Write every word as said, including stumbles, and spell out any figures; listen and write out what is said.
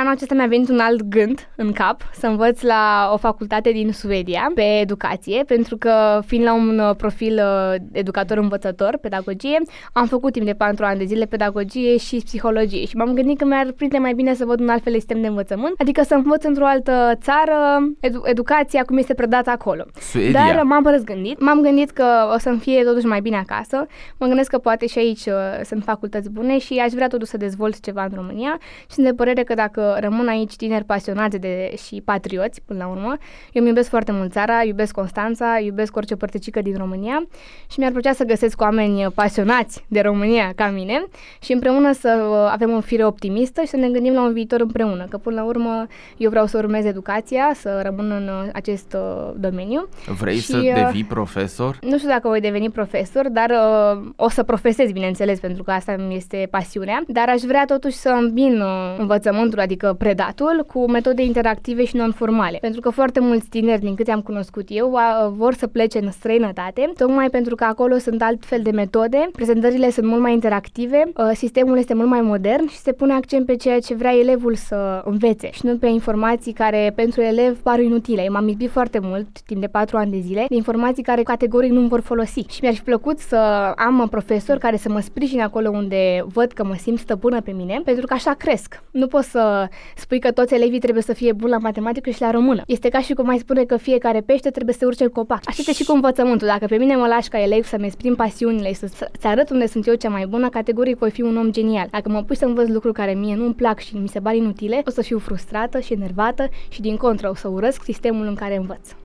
anul acesta mi-a venit un alt gând în cap, să învăț la o facultate din Suedia pe educație, pentru că fiind la un profil educator-învățător, pedagogie, am făcut timp de patru ani de zile pedagogie și psihologie și m-am gândit că mi-ar prinde mai bine să văd un alt fel de sistem de învățământ, adică să învăț într-o altă țară edu- educația cum este predată acolo. Suedia. Dar m-am răzgândit, m-am gândit că o să-mi fie totuși mai bine acasă, mă gândesc că poate și aici uh, sunt facultăți bune și aș vrea totuși să dezvolt ceva în România și sunt de părere că dacă rămân aici tineri pasionați de și patrioți, până la urmă, eu îmi iubesc foarte mult țara, iubesc Constanța, iubesc orice părticică din România și mi-ar plăcea să găsesc oameni pasionați de România ca mine și împreună să avem o fire optimistă și să ne gândim la un viitor împreună, că până la urmă eu vreau să urmez educația, să rămân în acest uh, domeniu. Vrei și, să uh, devii profesor? Nu știu dacă voi deveni profesor, dar uh, o să profesez, bineînțeles, pentru că asta mi este pasiunea, dar aș vrea totuși să îmbin uh, învățământul, adică predatul, cu metode interactive și non-formale, pentru că foarte mulți tineri, din câte am cunoscut eu, uh, vor să plece în străinătate, tocmai pentru că acolo sunt altfel de metode, prezentările sunt mult mai interactive, uh, sistemul este mult mai modern și se pune accent pe ceea ce vrea elevul să învețe și nu pe informații care pentru elev par inutile. Eu m-am izbit foarte mult, timp de patru ani de zile, de informații care categoric nu vor folosi și mi-ar fi plăcut să am profesori care să mă sprijine acolo unde văd că mă simt stăpână pe mine, pentru că așa cresc. Nu poți să spui că toți elevii trebuie să fie buni la matematică și la română. Este ca și cum ai spune că fiecare pește trebuie să urce în copac. Așa este și cu învățământul. Dacă pe mine mă lași ca elev să-mi exprim pasiunile și să-ți arăt unde sunt eu cea mai bună, categoric voi fi un om genial. Dacă mă pui să învăț lucruri care mie nu-mi plac și mi se par inutile, o să fiu frustrată și enervată și din contră o să urăsc sistemul în care învăț.